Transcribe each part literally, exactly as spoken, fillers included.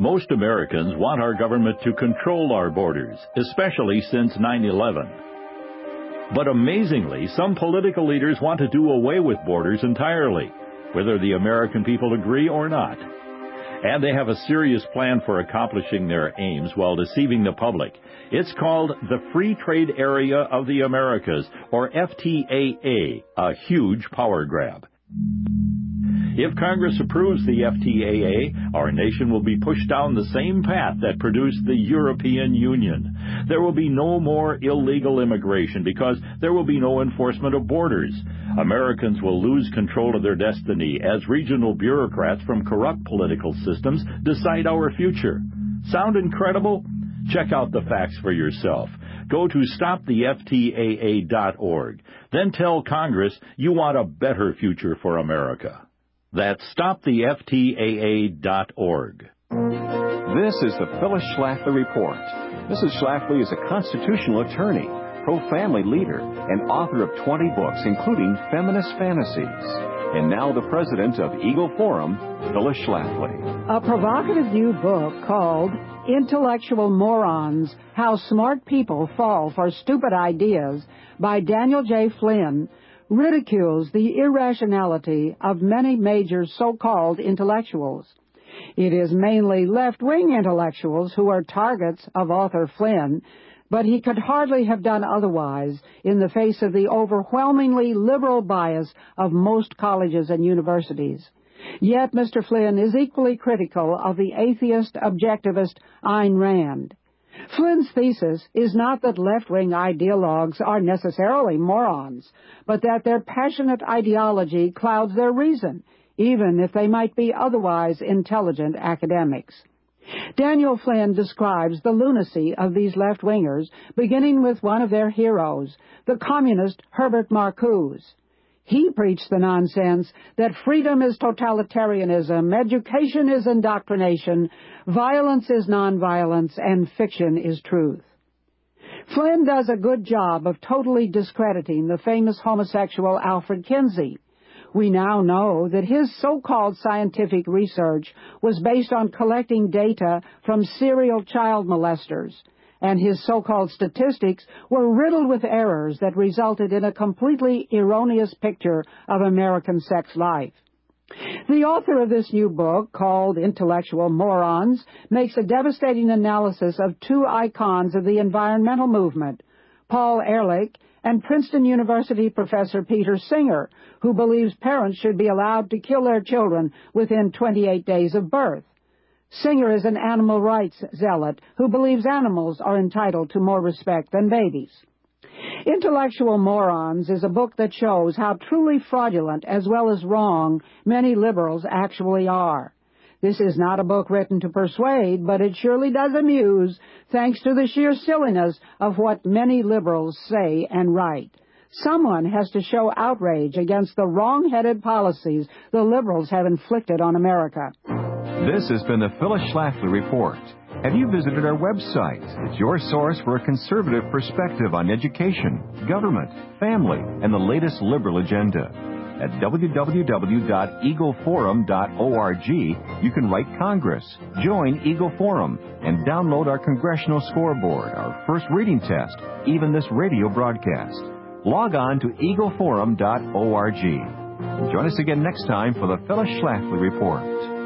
Most Americans want our government to control our borders, especially since nine eleven. But amazingly, some political leaders want to do away with borders entirely, whether the American people agree or not. And they have a serious plan for accomplishing their aims while deceiving the public. It's called the Free Trade Area of the Americas, or F T A A, a huge power grab. If Congress approves the F T A A, our nation will be pushed down the same path that produced the European Union. There will be no more illegal immigration because there will be no enforcement of borders. Americans will lose control of their destiny as regional bureaucrats from corrupt political systems decide our future. Sound incredible? Check out the facts for yourself. Go to stop the F T A A dot org. Then tell Congress you want a better future for America. That's stop the F T A A dot org. This is the Phyllis Schlafly Report. Missus Schlafly is a constitutional attorney, pro-family leader, and author of twenty books, including Feminist Fantasies. And now the president of Eagle Forum, Phyllis Schlafly. A provocative new book called Intellectual Morons, How Smart People Fall for Stupid Ideas by Daniel J. Flynn ridicules the irrationality of many major so-called intellectuals. It is mainly left-wing intellectuals who are targets of author Flynn, but he could hardly have done otherwise in the face of the overwhelmingly liberal bias of most colleges and universities. Yet Mister Flynn is equally critical of the atheist objectivist Ayn Rand. Flynn's thesis is not that left-wing ideologues are necessarily morons, but that their passionate ideology clouds their reason, even if they might be otherwise intelligent academics. Daniel Flynn describes the lunacy of these left-wingers, beginning with one of their heroes, the communist Herbert Marcuse. He preached the nonsense that freedom is totalitarianism, education is indoctrination, violence is nonviolence, and fiction is truth. Flynn does a good job of totally discrediting the famous homosexual Alfred Kinsey. We now know that his so-called scientific research was based on collecting data from serial child molesters, and his so-called statistics were riddled with errors that resulted in a completely erroneous picture of American sex life. The author of this new book, called Intellectual Morons, makes a devastating analysis of two icons of the environmental movement, Paul Ehrlich and Princeton University professor Peter Singer, who believes parents should be allowed to kill their children within twenty-eight days of birth. Singer is an animal rights zealot who believes animals are entitled to more respect than babies. Intellectual Morons is a book that shows how truly fraudulent as well as wrong many liberals actually are. This is not a book written to persuade, but it surely does amuse, thanks to the sheer silliness of what many liberals say and write. Someone has to show outrage against the wrong-headed policies the liberals have inflicted on America. This has been the Phyllis Schlafly Report. Have you visited our website? It's your source for a conservative perspective on education, government, family, and the latest liberal agenda. At w w w dot eagle forum dot org, you can write Congress, join Eagle Forum, and download our Congressional Scoreboard, our first reading test, even this radio broadcast. Log on to eagle forum dot org. And join us again next time for the Phyllis Schlafly Report.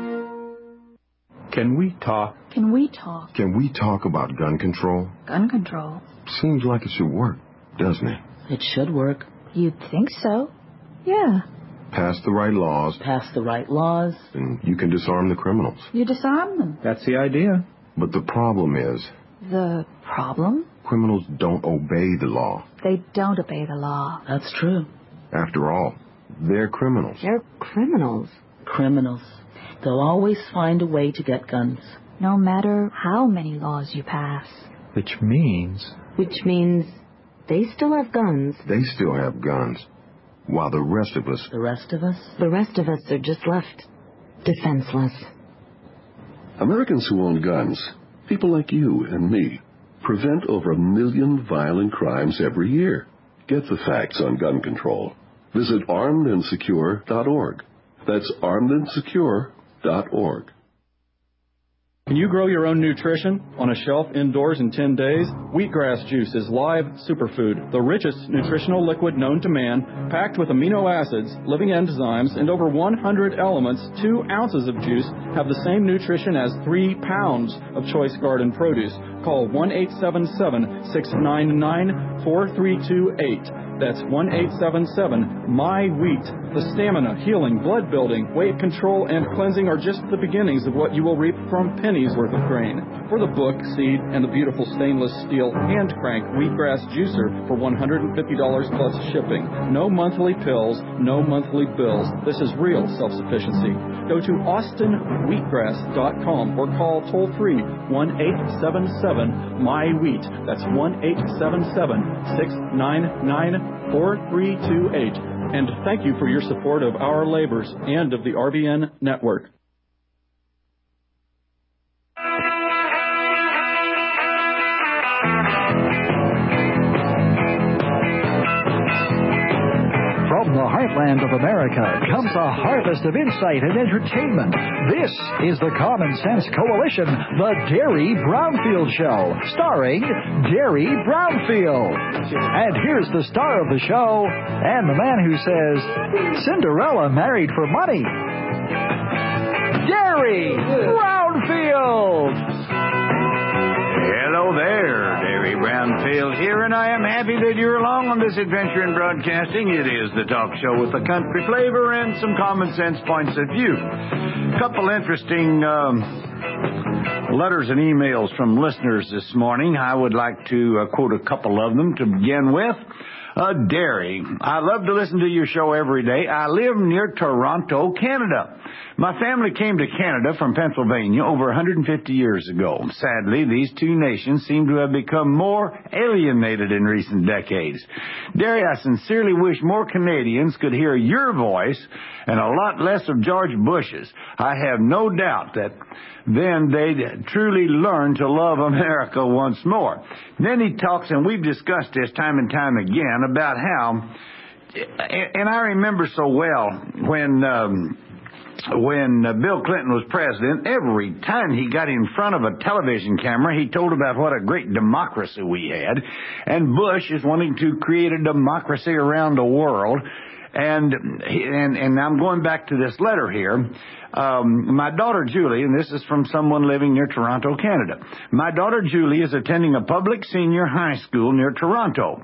Can we talk? Can we talk? Can we talk about gun control? Gun control? Seems like it should work, doesn't it? It should work. You'd think so. Yeah. Pass the right laws. Pass the right laws. And you can disarm the criminals. You disarm them. That's the idea. But the problem is... The problem? Criminals don't obey the law. They don't obey the law. That's true. After all, they're criminals. They're criminals. Criminals. They'll always find a way to get guns. No matter how many laws you pass. Which means... Which means they still have guns. They still have guns. While the rest of us... The rest of us? The rest of us are just left defenseless. Americans who own guns, people like you and me, prevent over a million violent crimes every year. Get the facts on gun control. Visit armed and secure dot org. That's armed and secure dot org. Can you grow your own nutrition on a shelf indoors in ten days? Wheatgrass juice is live superfood, the richest nutritional liquid known to man, packed with amino acids, living enzymes, and over one hundred elements. Two ounces of juice have the same nutrition as three pounds of choice garden produce. Call one eight seven seven, six nine nine, four three two eight. That's one eight seven seven, M Y wheat. The stamina, healing, blood building, weight control, and cleansing are just the beginnings of what you will reap from pennies worth of grain. For the book, seed, and the beautiful stainless steel hand crank wheatgrass juicer for one hundred fifty dollars plus shipping. No monthly pills, no monthly bills. This is real self-sufficiency. Go to austin wheatgrass dot com or call toll free one eight seven seven, M Y wheat. That's one eight seven seven, six nine nine, four three two eight. And thank you for your support of our labors and of the R B N network. From the heartland of America comes a harvest of insight and entertainment. This is the Common Sense Coalition, the Derry Brownfield Show, starring Derry Brownfield. And here's the star of the show, and the man who says, Cinderella married for money, Derry Brownfield. Hello there, Derry Brownfield here, and I am happy that you're along on this adventure in broadcasting. It is the talk show with a country flavor and some common sense points of view. A couple interesting um, letters and emails from listeners this morning. I would like to uh, quote a couple of them to begin with. Uh, Derry, I love to listen to your show every day. I live near Toronto, Canada. My family came to Canada from Pennsylvania over one hundred fifty years ago. Sadly, these two nations seem to have become more alienated in recent decades. Derry, I sincerely wish more Canadians could hear your voice and a lot less of George Bush's. I have no doubt that then they'd truly learn to love America once more. Then he talks, and we've discussed this time and time again, about how, and I remember so well when um, when uh, Bill Clinton was president, every time he got in front of a television camera, he told about what a great democracy we had, and Bush is wanting to create a democracy around the world. And, and and I'm going back to this letter here. Um, my daughter Julie, and this is from someone living near Toronto, Canada. My daughter Julie is attending a public senior high school near Toronto.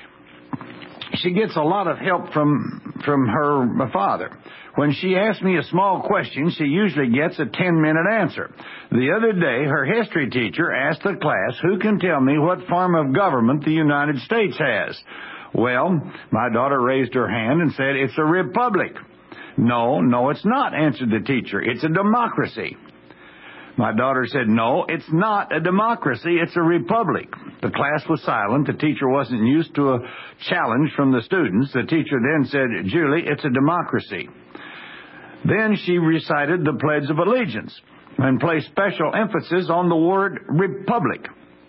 She gets a lot of help from from her father. When she asks me a small question, she usually gets a ten-minute answer. The other day, her history teacher asked the class, who can tell me what form of government the United States has? Well, my daughter raised her hand and said, it's a republic. No, no, it's not, answered the teacher. It's a democracy. My daughter said, no, it's not a democracy, it's a republic. The class was silent. The teacher wasn't used to a challenge from the students. The teacher then said, Julie, it's a democracy. Then she recited the Pledge of Allegiance and placed special emphasis on the word republic.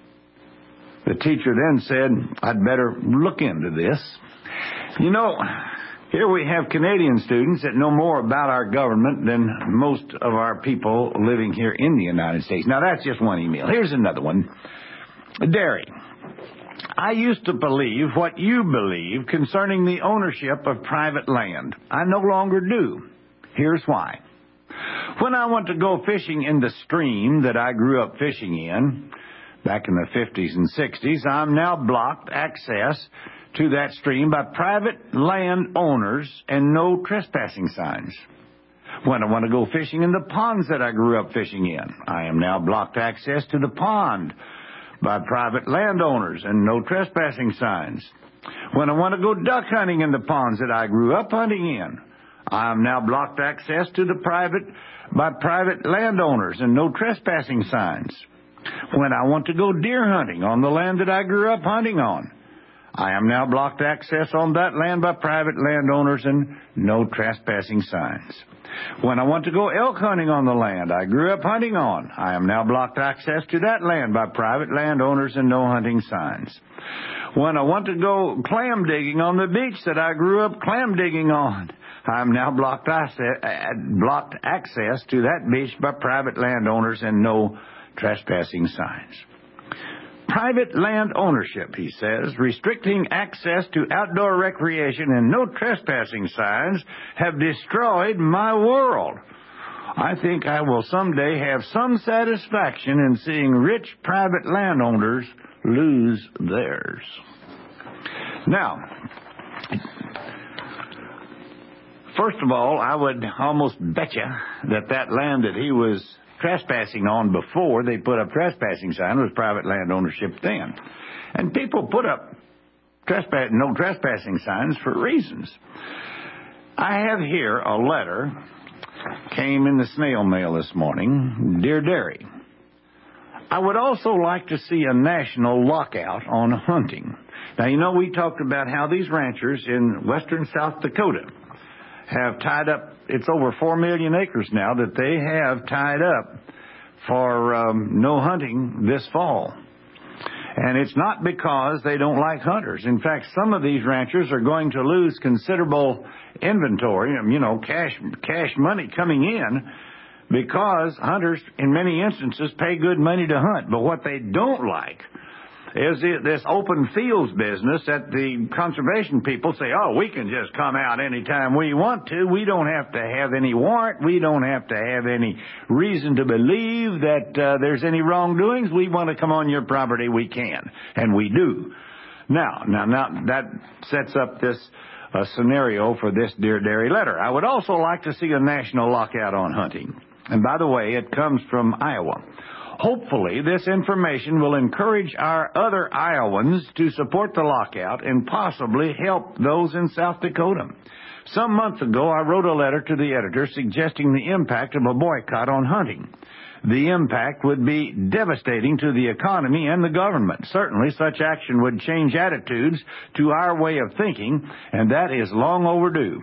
The teacher then said, I'd better look into this. You know, here we have Canadian students that know more about our government than most of our people living here in the United States. Now, that's just one email. Here's another one. Derry, I used to believe what you believe concerning the ownership of private land. I no longer do. Here's why. When I want to go fishing in the stream that I grew up fishing in, back in the fifties and sixties, I'm now blocked access to that stream by private land owners and no trespassing signs. When I want to go fishing in the ponds that I grew up fishing in, I am now blocked access to the pond by private landowners and no trespassing signs. When I want to go duck hunting in the ponds that I grew up hunting in, I am now blocked access to the private by private landowners and no trespassing signs. When I want to go deer hunting on the land that I grew up hunting on, I am now blocked access on that land by private landowners and no trespassing signs. When I want to go elk hunting on the land I grew up hunting on, I am now blocked access to that land by private landowners and no hunting signs. When I want to go clam digging on the beach that I grew up clam digging on, I'm now blocked access, blocked access to that beach by private landowners and no trespassing signs. Private land ownership, he says, restricting access to outdoor recreation and no trespassing signs have destroyed my world. I think I will someday have some satisfaction in seeing rich private landowners lose theirs. Now, first of all, I would almost bet you that that land that he was trespassing on before they put up trespassing sign was private land ownership then. And people put up trespass, no trespassing signs for reasons. I have here a letter, came in the snail mail this morning. Dear Derry, I would also like to see a national lockout on hunting. Now, you know, we talked about how these ranchers in western South Dakota have tied up, it's over four million acres now that they have tied up for um, no hunting this fall. And it's not because they don't like hunters. In fact, some of these ranchers are going to lose considerable inventory, you know, cash, cash money coming in, because hunters, in many instances, pay good money to hunt. But what they don't like is this open fields business that the conservation people say, oh, we can just come out anytime we want to. We don't have to have any warrant. We don't have to have any reason to believe that uh, there's any wrongdoings. We want to come on your property, we can. And we do. Now, now, now that sets up this uh, scenario for this Dear Derry letter. I would also like to see a national lockout on hunting. And by the way, it comes from Iowa. Hopefully, this information will encourage our other Iowans to support the lockout and possibly help those in South Dakota. Some months ago, I wrote a letter to the editor suggesting the impact of a boycott on hunting. The impact would be devastating to the economy and the government. Certainly, such action would change attitudes to our way of thinking, and that is long overdue.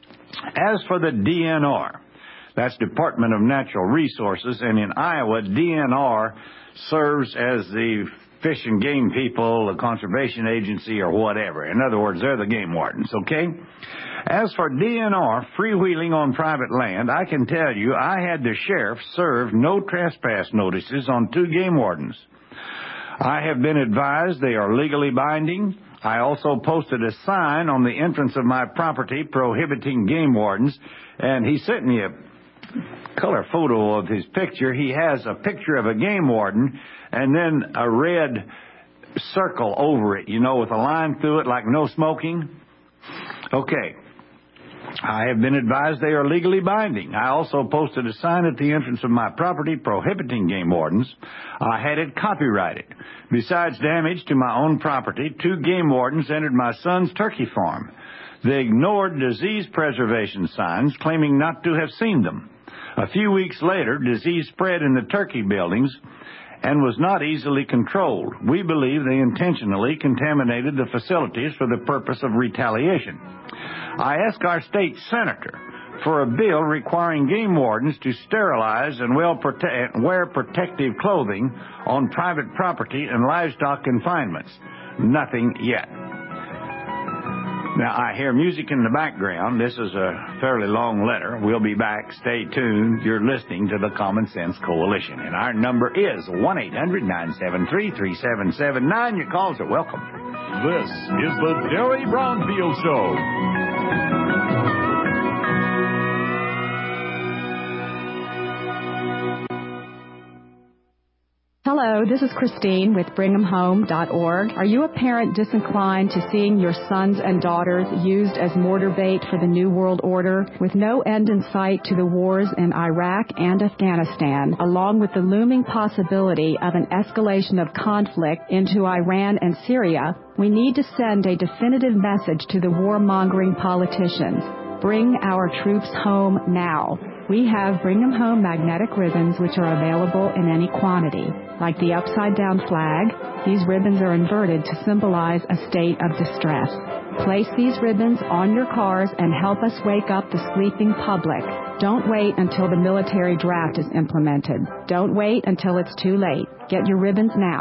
As for the D N R, that's Department of Natural Resources, and in Iowa, D N R serves as the Fish and Game people, the conservation agency, or whatever. In other words, they're the game wardens, okay? As for D N R freewheeling on private land, I can tell you I had the sheriff serve no trespass notices on two game wardens. I have been advised they are legally binding. I also posted a sign on the entrance of my property prohibiting game wardens, and he sent me a color photo of his picture. He has a picture of a game warden and then a red circle over it, you know, with a line through it like no smoking. Okay. I have been advised they are legally binding. I also posted a sign at the entrance of my property prohibiting game wardens. I had it copyrighted. Besides damage to my own property, two game wardens entered my son's turkey farm. They ignored disease preservation signs, claiming not to have seen them. A few weeks later, disease spread in the turkey buildings and was not easily controlled. We believe they intentionally contaminated the facilities for the purpose of retaliation. I asked our state senator for a bill requiring game wardens to sterilize and well prote- wear protective clothing on private property and livestock confinements. Nothing yet. Now, I hear music in the background. This is a fairly long letter. We'll be back. Stay tuned. You're listening to the Common Sense Coalition. And our number is one eight hundred nine seven three three seven seven nine. Your calls are welcome. This is the Derry Brownfield Show. Hello, this is Christine with Bring 'em Home dot org. Are you a parent disinclined to seeing your sons and daughters used as mortar bait for the New World Order? With no end in sight to the wars in Iraq and Afghanistan, along with the looming possibility of an escalation of conflict into Iran and Syria, we need to send a definitive message to the warmongering politicians. Bring our troops home now. We have Bring 'em Home magnetic ribbons, which are available in any quantity. Like the upside-down flag, these ribbons are inverted to symbolize a state of distress. Place these ribbons on your cars and help us wake up the sleeping public. Don't wait until the military draft is implemented. Don't wait until it's too late. Get your ribbons now.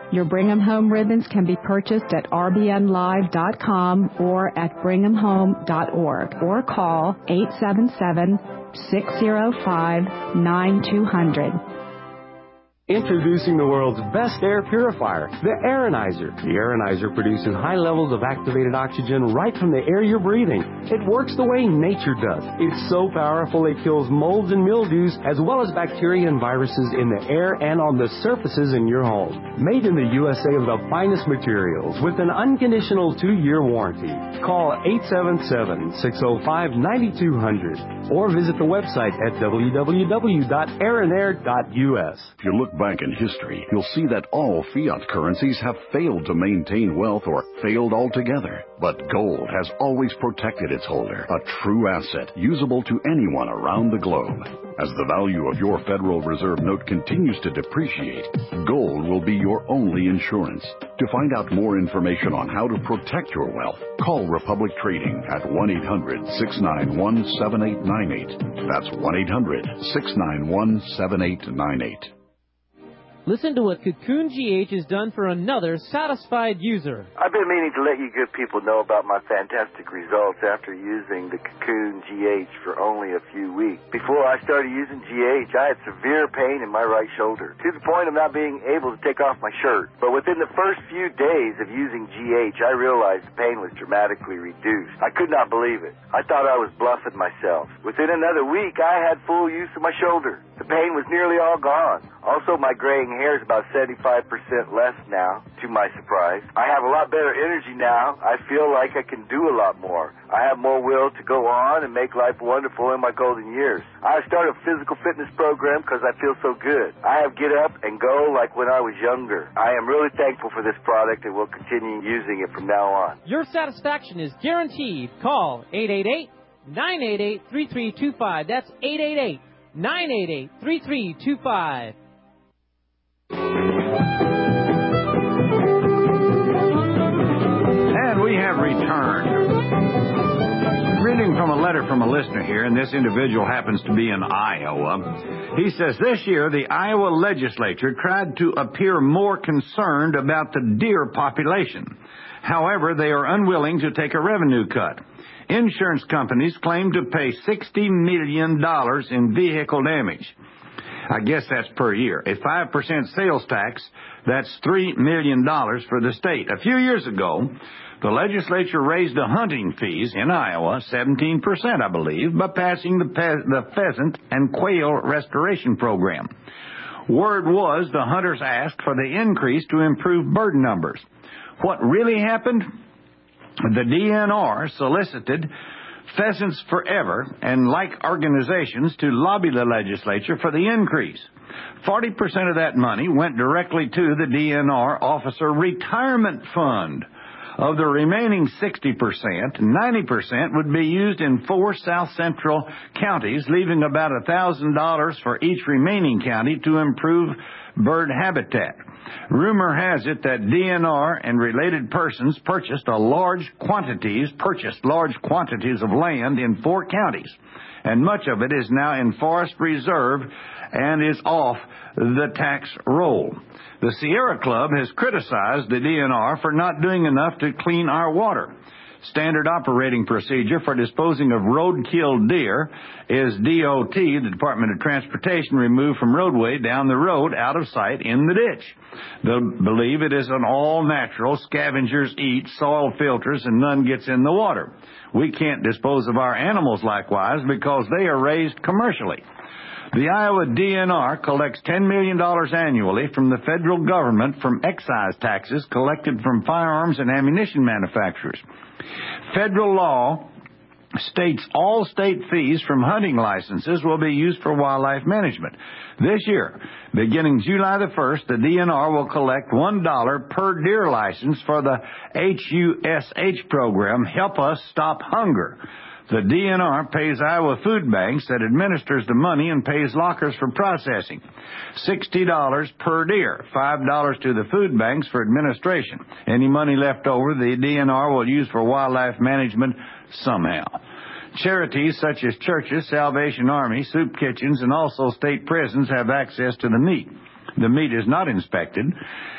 Your Brigham Home ribbons can be purchased at r b n live dot com or at brigham home dot org or call eight seven seven, six zero five, nine two zero zero. Introducing the world's best air purifier, the Aeronizer. The Aeronizer produces high levels of activated oxygen right from the air you're breathing. It works the way nature does. It's so powerful it kills molds and mildews as well as bacteria and viruses in the air and on the surfaces in your home. Made in the U S A of the finest materials with an unconditional two-year warranty. Call eight seven seven, six zero five, nine two zero zero or visit the website at w w w dot aeronair dot u s. If you look back in history, you'll see that all fiat currencies have failed to maintain wealth or failed altogether. But gold has always protected its holder, a true asset usable to anyone around the globe. As the value of your Federal Reserve note continues to depreciate, gold will be your only insurance. To find out more information on how to protect your wealth, call Republic Trading at one eight hundred, six nine one, seven eight nine eight. That's one eight hundred, six nine one, seven eight nine eight. Listen to what Cocoon G H has done for another satisfied user. I've been meaning to let you good people know about my fantastic results after using the Cocoon G H for only a few weeks. Before I started using G H, I had severe pain in my right shoulder, to the point of not being able to take off my shirt. But within the first few days of using G H, I realized the pain was dramatically reduced. I could not believe it. I thought I was bluffing myself. Within another week, I had full use of my shoulder. The pain was nearly all gone. Also, my graying hair is about seventy-five percent less now, to my surprise. I have a lot better energy now. I feel like I can do a lot more. I have more will to go on and make life wonderful in my golden years. I started a physical fitness program because I feel so good. I have get up and go like when I was younger. I am really thankful for this product and will continue using it from now on. Your satisfaction is guaranteed. Call eight eight eight, nine eight eight, three three two five. That's eight eight eight, nine eight eight, three three two five. And we have returned. Reading from a letter from a listener here, and this individual happens to be in Iowa. He says, this year the Iowa legislature tried to appear more concerned about the deer population. However, they are unwilling to take a revenue cut. Insurance companies claim to pay sixty million dollars in vehicle damage. I guess that's per year. A five percent sales tax, that's three million dollars for the state. A few years ago, the legislature raised the hunting fees in Iowa, seventeen percent, I believe, by passing the, pe- the pheasant and quail restoration program. Word was the hunters asked for the increase to improve bird numbers. What really happened? The D N R solicited Pheasants Forever and like organizations to lobby the legislature for the increase. forty percent of that money went directly to the D N R Officer Retirement Fund. Of the remaining sixty percent, ninety percent would be used in four south central counties, leaving about one thousand dollars for each remaining county to improve bird habitat. Rumor has it that D N R and related persons purchased a large quantities, purchased large quantities of land in four counties, and much of it is now in forest reserve and is off the tax roll. The Sierra Club has criticized the D N R for not doing enough to clean our water. Standard operating procedure for disposing of roadkill deer is D O T, the Department of Transportation, removed from roadway down the road out of sight in the ditch. They believe it is an all-natural, scavengers eat, soil filters, and none gets in the water. We can't dispose of our animals likewise because they are raised commercially. The Iowa D N R collects ten million dollars annually from the federal government from excise taxes collected from firearms and ammunition manufacturers. Federal law states all state fees from hunting licenses will be used for wildlife management. This year, beginning July the first, the D N R will collect one dollar per deer license for the H U S H program, Help Us Stop Hunger. The D N R pays Iowa Food Banks that administers the money and pays lockers for processing. sixty dollars per deer, five dollars to the food banks for administration. Any money left over, the D N R will use for wildlife management somehow. Charities such as churches, Salvation Army, soup kitchens, and also state prisons have access to the meat. The meat is not inspected.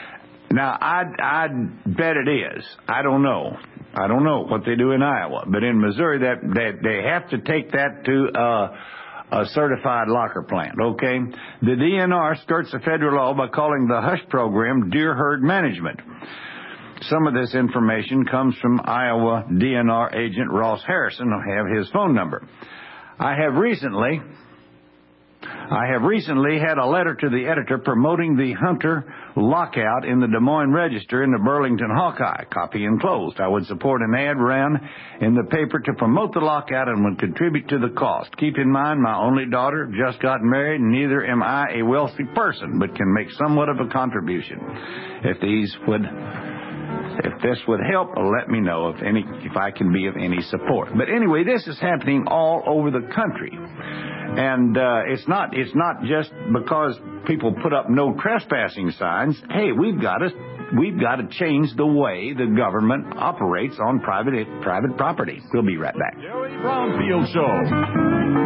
Now, I'd, I'd bet it is. I don't know. I don't know what they do in Iowa. But in Missouri, that, that they have to take that to uh, a certified locker plant, okay? The D N R skirts the federal law by calling the HUSH program deer herd management. Some of this information comes from Iowa D N R agent Ross Harrison. I have his phone number. I have recently... I have recently had a letter to the editor promoting the hunter lockout in the Des Moines Register in the Burlington Hawkeye, copy enclosed. I would support an ad ran in the paper to promote the lockout and would contribute to the cost. Keep in mind, my only daughter just got married, and neither am I a wealthy person, but can make somewhat of a contribution. If these would... If this would help, let me know if any, if I can be of any support. But anyway, this is happening all over the country. And uh, it's not it's not just because people put up no trespassing signs. Hey, we've got to we've got to change the way the government operates on private private property. We'll be right back. Jerry Brownfield Show.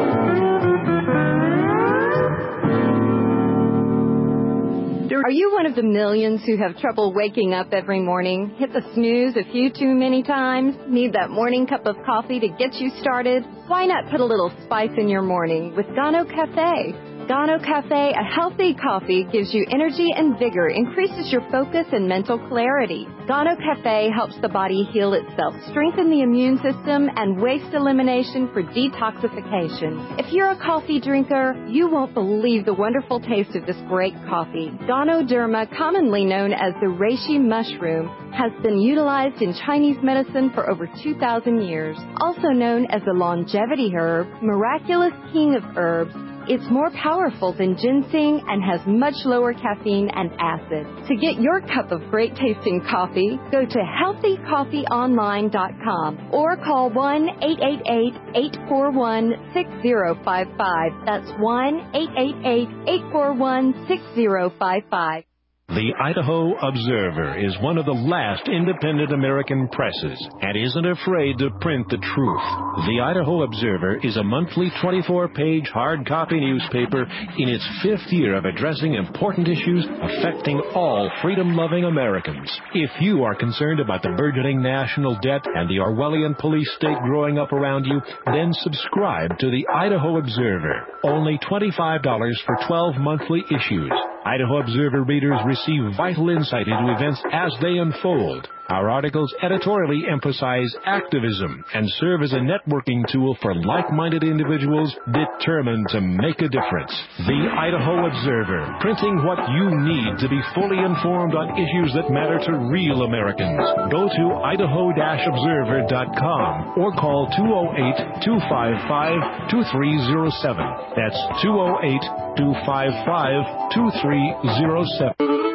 Are you one of the millions who have trouble waking up every morning? Hit the snooze a few too many times? Need that morning cup of coffee to get you started? Why not put a little spice in your morning with Gano Cafe? Gano Cafe, a healthy coffee, gives you energy and vigor, increases your focus and mental clarity. Gano Cafe helps the body heal itself, strengthen the immune system, and waste elimination for detoxification. If you're a coffee drinker, you won't believe the wonderful taste of this great coffee. Ganoderma, commonly known as the reishi mushroom, has been utilized in Chinese medicine for over two thousand years. Also known as the longevity herb, miraculous king of herbs, it's more powerful than ginseng and has much lower caffeine and acid. To get your cup of great-tasting coffee, go to healthy coffee online dot com or call one eight eight eight, eight four one, six zero five five. That's one eight eight eight, eight four one, six zero five five. The Idaho Observer is one of the last independent American presses and isn't afraid to print the truth. The Idaho Observer is a monthly twenty-four page hard copy newspaper in its fifth year of addressing important issues affecting all freedom-loving Americans. If you are concerned about the burgeoning national debt and the Orwellian police state growing up around you, then subscribe to the Idaho Observer. Only twenty-five dollars for twelve monthly issues. Idaho Observer readers receive vital insight into events as they unfold. Our articles editorially emphasize activism and serve as a networking tool for like-minded individuals determined to make a difference. The Idaho Observer, printing what you need to be fully informed on issues that matter to real Americans. Go to idaho observer dot com or call two oh eight, two five five, two three oh seven. That's two oh eight, two five five, two three oh seven.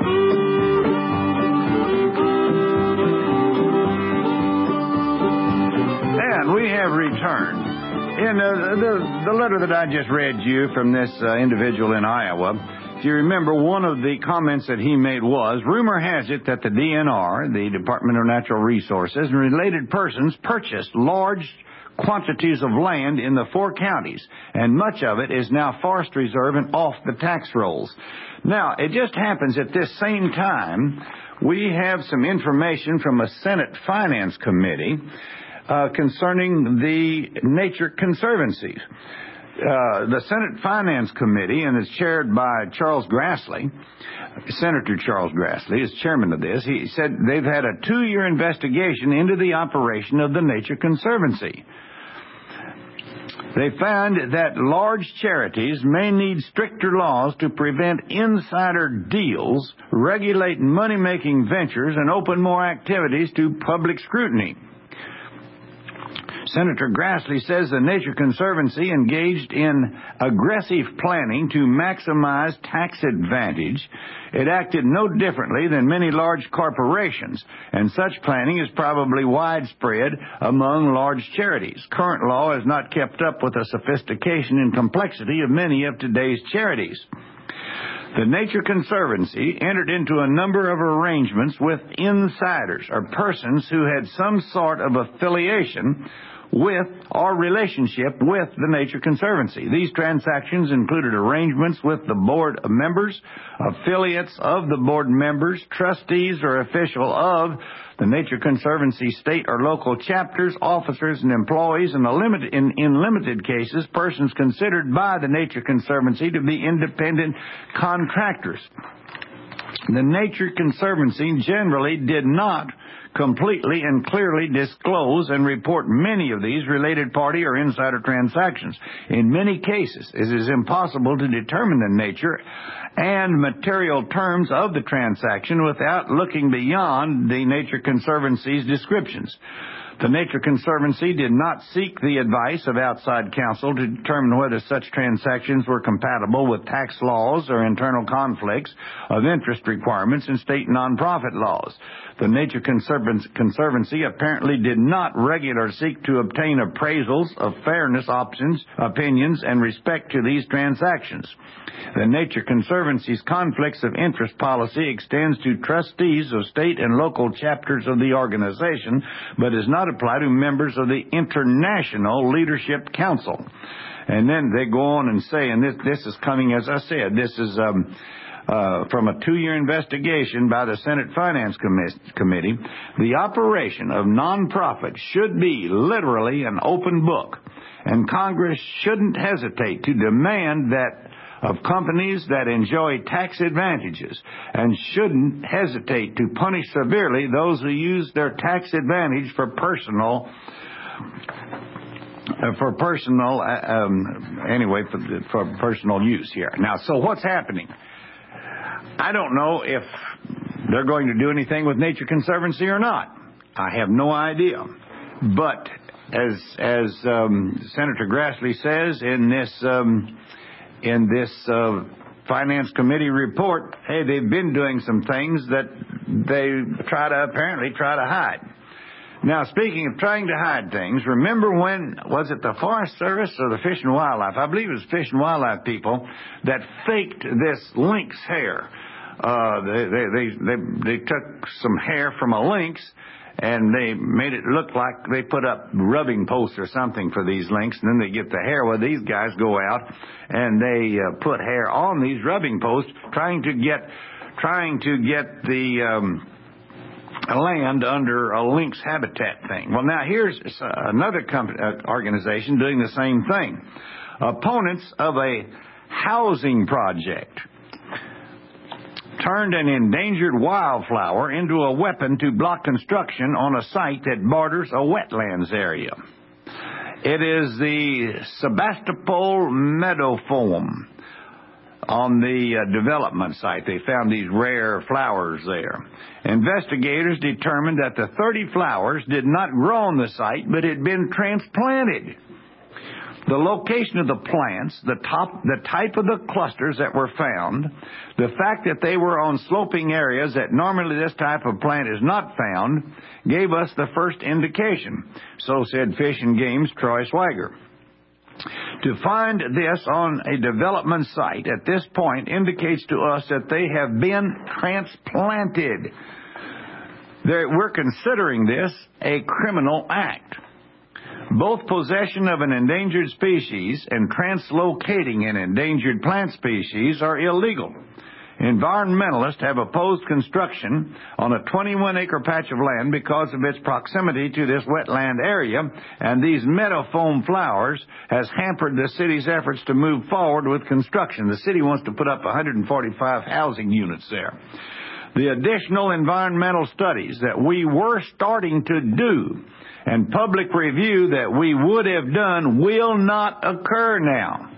We have returned. In uh, the, the letter that I just read you from this uh, individual in Iowa, if you remember, one of the comments that he made was, rumor has it that the D N R, the Department of Natural Resources, and related persons purchased large quantities of land in the four counties, and much of it is now forest reserve and off the tax rolls. Now, it just happens at this same time, we have some information from a Senate Finance Committee Uh, concerning the Nature Conservancy. Uh, the Senate Finance Committee, and it's chaired by Charles Grassley, Senator Charles Grassley is chairman of this. He said they've had a two-year investigation into the operation of the Nature Conservancy. They found that large charities may need stricter laws to prevent insider deals, regulate money-making ventures, and open more activities to public scrutiny. Senator Grassley says the Nature Conservancy engaged in aggressive planning to maximize tax advantage. It acted no differently than many large corporations, and such planning is probably widespread among large charities. Current law has not kept up with the sophistication and complexity of many of today's charities. The Nature Conservancy entered into a number of arrangements with insiders, or persons who had some sort of affiliation with or relationship with the Nature Conservancy. These transactions included arrangements with the board of members, affiliates of the board members, trustees or official of the Nature Conservancy state or local chapters, officers and employees, and a limit, in, in limited cases, persons considered by the Nature Conservancy to be independent contractors. The Nature Conservancy generally did not completely and clearly disclose and report many of these related party or insider transactions. In many cases, it is impossible to determine the nature and material terms of the transaction without looking beyond the Nature Conservancy's descriptions. The Nature Conservancy did not seek the advice of outside counsel to determine whether such transactions were compatible with tax laws or internal conflicts of interest requirements in state nonprofit laws. The Nature Conservancy apparently did not regularly seek to obtain appraisals of fairness options, opinions, and respect to these transactions. The Nature Conservancy's conflicts of interest policy extends to trustees of state and local chapters of the organization, but does not apply to members of the International Leadership Council. And then they go on and say, and this, this is coming, as I said, this is um, uh, from a two-year investigation by the Senate Finance Com- Committee. The operation of nonprofits should be literally an open book, and Congress shouldn't hesitate to demand that of companies that enjoy tax advantages, and shouldn't hesitate to punish severely those who use their tax advantage for personal, uh, for personal, uh, um, anyway, for, for personal use here. Now, so what's happening? I don't know if they're going to do anything with Nature Conservancy or not. I have no idea. But as as um, Senator Grassley says in this. Um, In this uh, Finance Committee report, hey, they've been doing some things that they try to apparently try to hide. Now, speaking of trying to hide things, remember when, was it the Forest Service or the Fish and Wildlife? I believe it was Fish and Wildlife people that faked this lynx hair. Uh, they, they, they, they, they took some hair from a lynx, and they made it look like they put up rubbing posts or something for these lynx, and then they get the hair. Well, these guys go out and they uh, put hair on these rubbing posts, trying to get, trying to get the um, land under a lynx habitat thing. Well, now here's another company, uh, organization doing the same thing. Opponents of a housing project turned an endangered wildflower into a weapon to block construction on a site that borders a wetlands area. It is the Sebastopol meadow foam on the uh, development site. They found these rare flowers there. Investigators determined that the thirty flowers did not grow on the site, but had been transplanted. The location of the plants, the top, the type of the clusters that were found, the fact that they were on sloping areas that normally this type of plant is not found, gave us the first indication. So said Fish and Game's Troy Swagger. To find this on a development site at this point indicates to us that they have been transplanted. They're, we're considering this a criminal act. Both possession of an endangered species and translocating an endangered plant species are illegal. Environmentalists have opposed construction on a twenty-one acre patch of land because of its proximity to this wetland area, and these meadow foam flowers has hampered the city's efforts to move forward with construction. The city wants to put up one hundred forty-five housing units there. The additional environmental studies that we were starting to do and public review that we would have done will not occur now.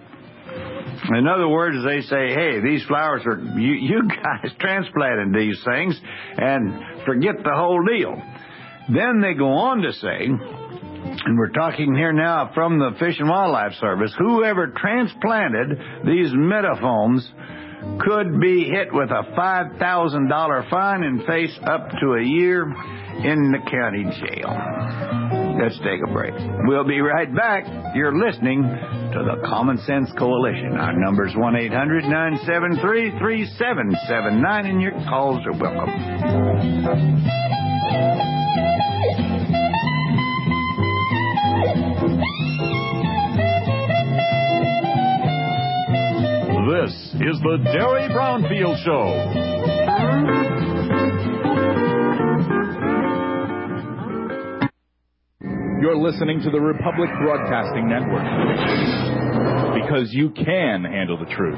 In other words, they say, hey, these flowers are, you, you guys transplanted these things, and forget the whole deal. Then they go on to say, and we're talking here now from the Fish and Wildlife Service, whoever transplanted these meadowfoams could be hit with a five thousand dollars fine and face up to a year in the county jail. Let's take a break. We'll be right back. You're listening to the Common Sense Coalition. Our number's one eight hundred nine seven three three seven seven nine, and your calls are welcome. is the Derry Brownfield Show. You're listening to the Republic Broadcasting Network, because you can handle the truth.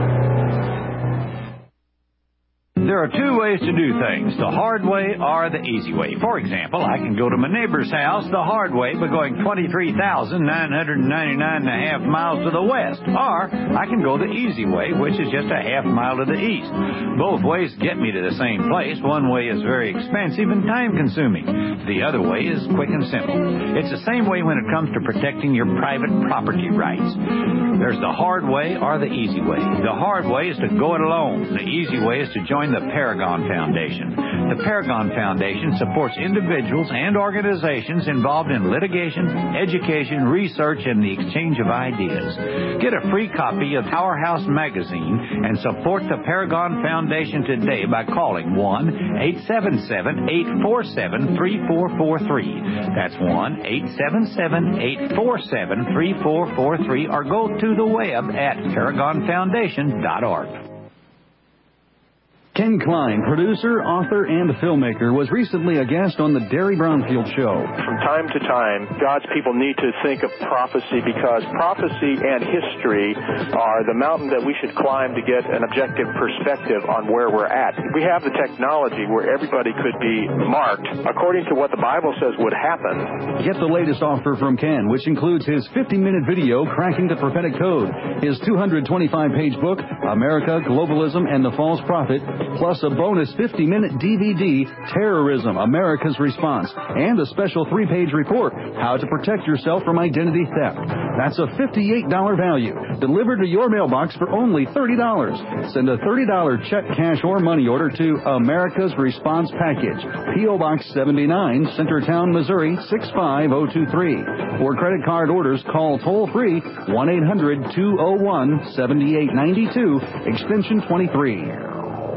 There are two ways to do things, the hard way or the easy way. For example, I can go to my neighbor's house the hard way by going twenty-three thousand nine hundred ninety-nine and a half miles to the west. Or I can go the easy way, which is just a half mile to the east. Both ways get me to the same place. One way is very expensive and time-consuming. The other way is quick and simple. It's the same way when it comes to protecting your private property rights. There's the hard way or the easy way. The hard way is to go it alone. The easy way is to join the Paragon Foundation. The Paragon Foundation supports individuals and organizations involved in litigation, education, research, and the exchange of ideas. Get a free copy of Powerhouse Magazine and support the Paragon Foundation today by calling one eight seven seven, eight four seven, three four four three. That's one eight seven seven, eight four seven, three four four three, or go to the web at paragon foundation dot org. Ken Klein, producer, author, and filmmaker, was recently a guest on the Derry Brownfield Show. From time to time, God's people need to think of prophecy, because prophecy and history are the mountain that we should climb to get an objective perspective on where we're at. We have the technology where everybody could be marked according to what the Bible says would happen. Get the latest offer from Ken, which includes his fifty-minute video, Cracking the Prophetic Code, his two hundred twenty-five page book, America, Globalism, and the False Prophet, plus a bonus fifty-minute D V D, Terrorism, America's Response, and a special three page report, How to Protect Yourself from Identity Theft. That's a fifty-eight dollars value, delivered to your mailbox for only thirty dollars. Send a thirty dollars check, cash, or money order to America's Response Package, P O Box seventy-nine, Centertown, Missouri, six five zero two three. For credit card orders, call toll-free one eight hundred, two oh one, seven eight nine two, extension twenty-three.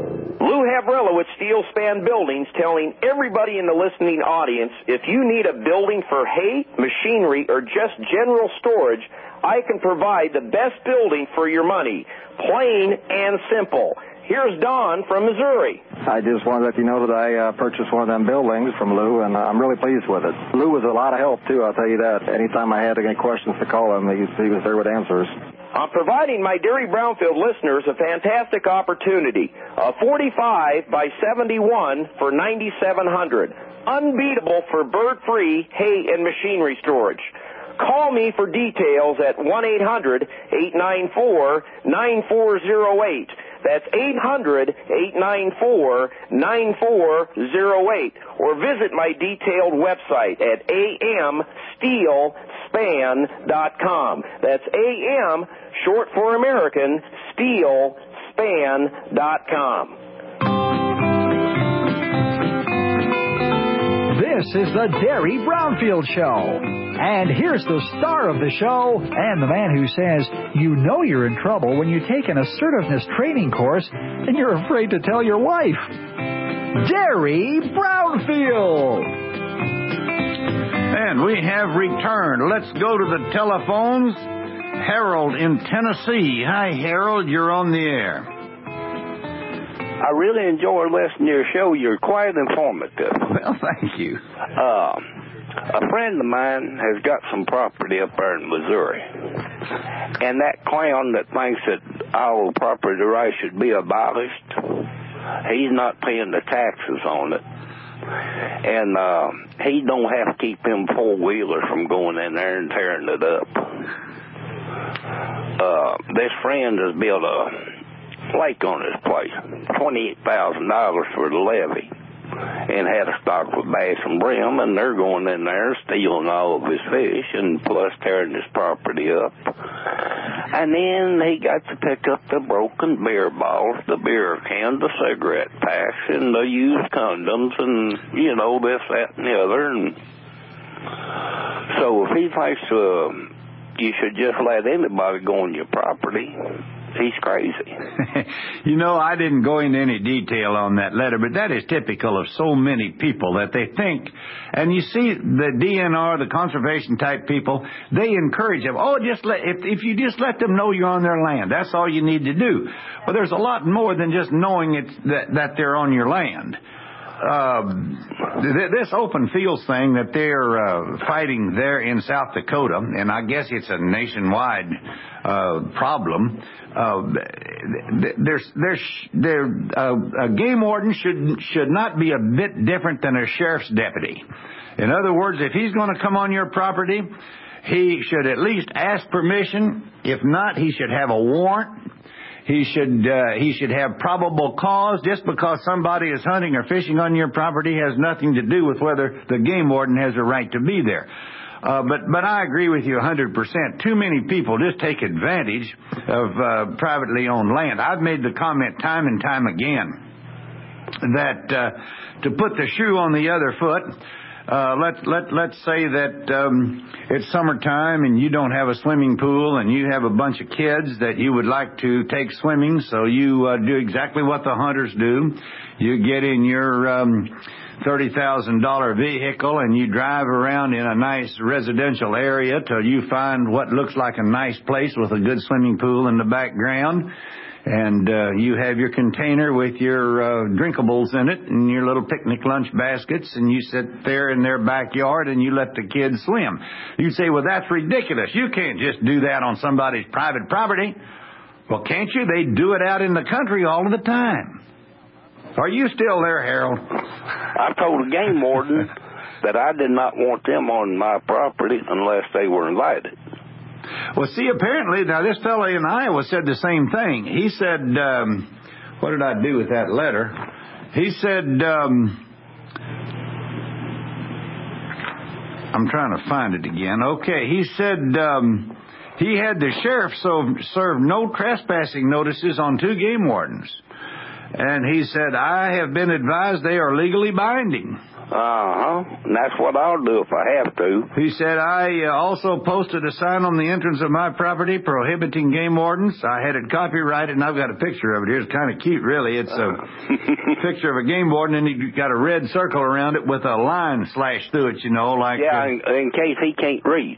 Lou Havrilla with Steel Span Buildings telling everybody in the listening audience, if you need a building for hay, machinery, or just general storage, I can provide the best building for your money. Plain and simple. Here's Don from Missouri. I just wanted to let you know that I uh, purchased one of them buildings from Lou, and uh, I'm really pleased with it. Lou was a lot of help, too, I'll tell you that. Anytime I had any questions to call him, he was there with answers. I'm providing my Derry Brownfield listeners a fantastic opportunity. A forty-five by seventy-one for ninety-seven hundred dollars. Unbeatable for bird-free hay and machinery storage. Call me for details at one eight hundred, eight nine four, nine four zero eight. That's eight hundred, eight nine four, nine four zero eight. Or visit my detailed website at a m steel span dot com. That's A M, short for American, steel span dot com. This is the Derry Brownfield Show. And here's the star of the show and the man who says you know you're in trouble when you take an assertiveness training course and you're afraid to tell your wife. Derry Brownfield. And we have returned. Let's go to the telephones. Harold in Tennessee. Hi, Harold. You're on the air. I really enjoy listening to your show. You're quite informative. Well, thank you. Uh, a friend of mine has got some property up there in Missouri. And that clown that thinks that our property rights should be abolished, he's not paying the taxes on it. And uh, he don't have to keep them four-wheelers from going in there and tearing it up. Uh, this friend has built a lake on his place, twenty-eight thousand dollars for the levee, and had a stock with bass and brim, and they're going in there stealing all of his fish and plus tearing his property up. And then he got to pick up the broken beer bottles, the beer cans, the cigarette packs, and the used condoms, and, you know, this, that, and the other. And so if he thinks uh, you should just let anybody go on your property, he's crazy. You know, I didn't go into any detail on that letter, but that is typical of so many people that they think, and you see the D N R, the conservation type people, they encourage them. Oh, just let, if, if you just let them know you're on their land, that's all you need to do. But there's a lot more than just knowing it's that, that they're on your land. Uh, th- this open fields thing that they're uh, fighting there in South Dakota, and I guess it's a nationwide uh, problem. Uh, there's, there's, there, uh, a game warden should should not be a bit different than a sheriff's deputy. In other words, if he's going to come on your property, he should at least ask permission. If not, he should have a warrant. He should uh, he should have probable cause. Just because somebody is hunting or fishing on your property has nothing to do with whether the game warden has a right to be there. Uh, but but I agree with you one hundred percent. Too many people just take advantage of uh, privately owned land. I've made the comment time and time again that uh, to put the shoe on the other foot, Uh, let, let, let's say that um, it's summertime and you don't have a swimming pool and you have a bunch of kids that you would like to take swimming, so you uh, do exactly what the hunters do. You get in your um, thirty thousand dollars vehicle and you drive around in a nice residential area till you find what looks like a nice place with a good swimming pool in the background. And uh, you have your container with your uh, drinkables in it and your little picnic lunch baskets, and you sit there in their backyard and you let the kids swim. You say, well, that's ridiculous. You can't just do that on somebody's private property. Well, can't you? They do it out in the country all of the time. Are you still there, Harold? I told the game warden that I did not want them on my property unless they were invited. Well, see, apparently, now this fellow in Iowa said the same thing. He said, um, what did I do with that letter? He said, um, I'm trying to find it again. Okay, he said um, he had the sheriff so, serve no trespassing notices on two game wardens. And he said, I have been advised they are legally binding. Uh-huh. And that's what I'll do if I have to. He said, I uh, also posted a sign on the entrance of my property prohibiting game wardens. I had it copyrighted, and I've got a picture of it here. It's kind of cute, really. It's a picture of a game warden, and he got a red circle around it with a line slashed through it, you know, like... Yeah, uh, in, in case he can't read.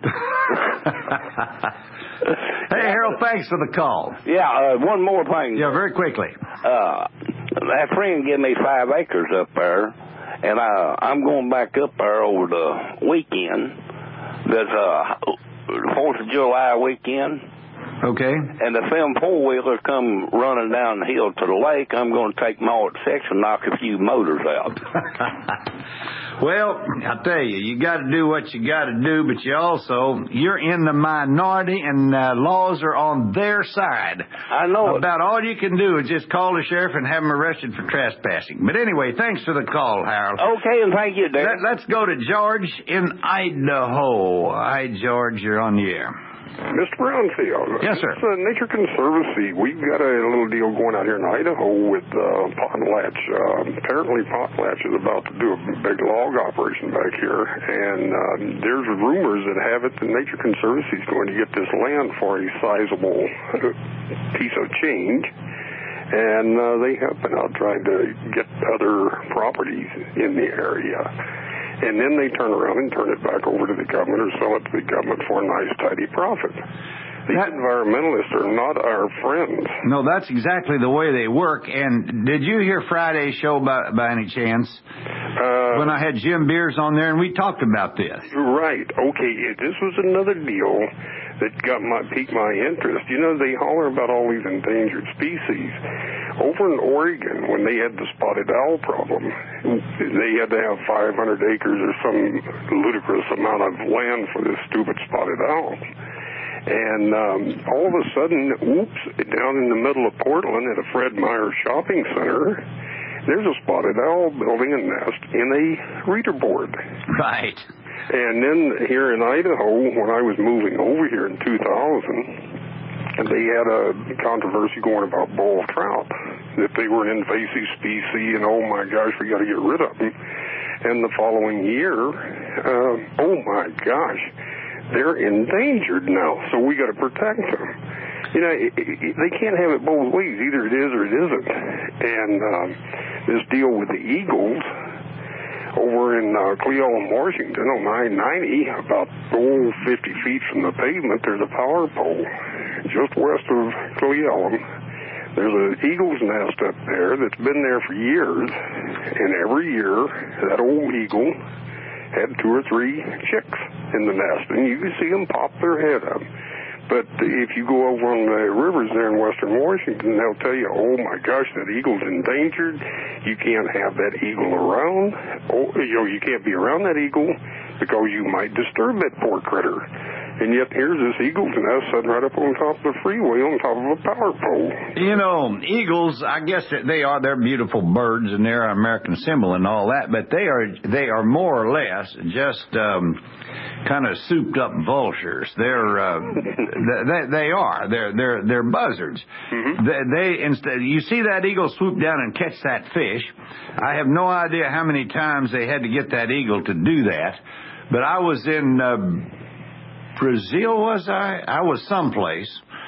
Hey, Harold, thanks for the call. Yeah, uh, one more thing. Yeah, very quickly. Uh, that friend gave me five acres up there, and uh, I'm going back up there over the weekend. There's a fourth of July weekend. Okay. And if them four-wheelers come running down the hill to the lake, I'm going to take my old section and knock a few motors out. Well, I'll tell you, you got to do what you got to do, but you also, you're in the minority, and uh, laws are on their side. I know. About all you can do is just call the sheriff and have him arrested for trespassing. But anyway, thanks for the call, Harold. Okay, and thank you, Dave. Let, let's go to George in Idaho. Hi, George, you're on the air. Mister Brownfield. Yes, sir. It's uh, Nature Conservancy. We've got a little deal going out here in Idaho with uh, Potlatch. Uh, apparently, Potlatch is about to do a big log operation back here, and uh, there's rumors that have it the Nature Conservancy is going to get this land for a sizable piece of change. And uh, they have been out trying to get other properties in the area. And then they turn around and turn it back over to the government or sell it to the government for a nice, tidy profit. These that, environmentalists are not our friends. No, that's exactly the way they work. And did you hear Friday's show by, by any chance? Uh, when I had Jim Beers on there and we talked about this. Right. Okay. This was another deal that got my piqued my interest. You know, they holler about all these endangered species. Over in Oregon, when they had the spotted owl problem, they had to have five hundred acres or some ludicrous amount of land for this stupid spotted owl. And um, all of a sudden, whoops, down in the middle of Portland at a Fred Meyer shopping center, there's a spotted owl building a nest in a reader board. Right. And then here in Idaho, when I was moving over here in two thousand, they had a controversy going about bull trout, that they were an invasive species, and oh my gosh, we got to get rid of them. And the following year, uh, oh my gosh, they're endangered now, so we got to protect them. you know, it, it, they can't have it both ways. Either it is or it isn't. And um, this deal with the Eagles over in uh, Cle Elum, Washington, on I ninety, about oh, fifty feet from the pavement, there's a power pole just west of Cle Elum. There's an eagle's nest up there that's been there for years, and every year that old eagle had two or three chicks in the nest, and you can see them pop their head up. But if you go over on the rivers there in western Washington, they'll tell you, oh, my gosh, that eagle's endangered. You can't have that eagle around. Oh, you know, you can't be around that eagle because you might disturb that poor critter. And yet here's this eagle's nest sitting right up on top of the freeway on top of a power pole. You know, eagles, I guess they are, they're beautiful birds and they're an American symbol and all that, but they are they are more or less just um, kind of souped up vultures. They're uh, they, they are. They're they're they're buzzards. Mm-hmm. They, they instead you see that eagle swoop down and catch that fish. I have no idea how many times they had to get that eagle to do that, but I was in Uh, Brazil, was I? I was someplace,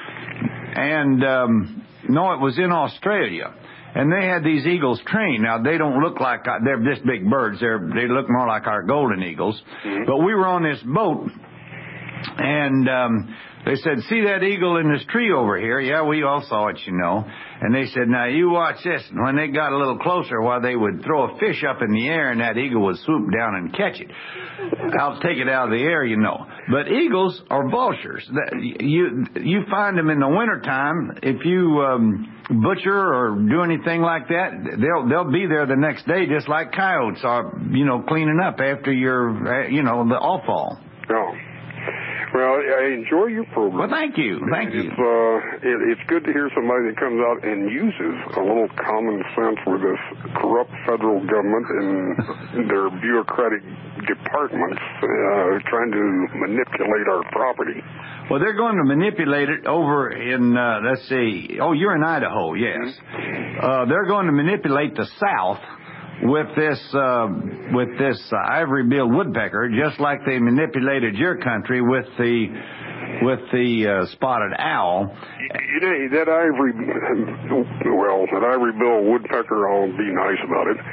and um, no, it was in Australia, and they had these eagles trained. Now they don't look like they're this big birds. They're they look more like our golden eagles. Mm-hmm. But we were on this boat, and um, they said, "See that eagle in this tree over here?" Yeah, we all saw it, you know. And they said, "Now you watch this." And when they got a little closer, while they would throw a fish up in the air, and that eagle would swoop down and catch it. I'll take it out of the air, you know. But eagles are vultures. You you find them in the wintertime. If you um, butcher or do anything like that, they'll they'll be there the next day, just like coyotes are, you know, cleaning up after your, you know, the offal. Oh. Well, I enjoy your program. Well, thank you. Thank you. It's, uh, it, it's good to hear somebody that comes out and uses a little common sense with this corrupt federal government and their bureaucratic departments uh, trying to manipulate our property. Well, they're going to manipulate it over in, uh, let's see, oh, you're in Idaho, yes. Mm-hmm. Uh, they're going to manipulate the South with this uh, with this uh, ivory-billed woodpecker, just like they manipulated your country with the with the uh, spotted owl. You know, that ivory, well, that ivory-billed woodpecker, I'll be nice about it.